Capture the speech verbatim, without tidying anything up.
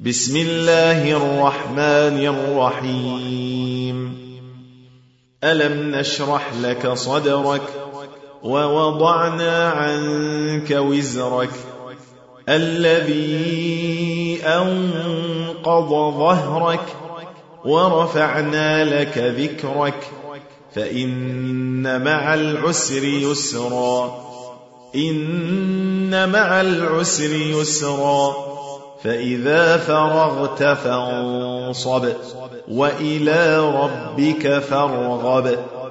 بسم الله الرحمن الرحيم ألم نشرح لك صدرك ووضعنا عنك وزرك الذي أنقض ظهرك ورفعنا لك ذكرك فإن مع العسر يسرا إن مع العسر يسرا فإذا فرغت فانصب وإلى ربك فارغب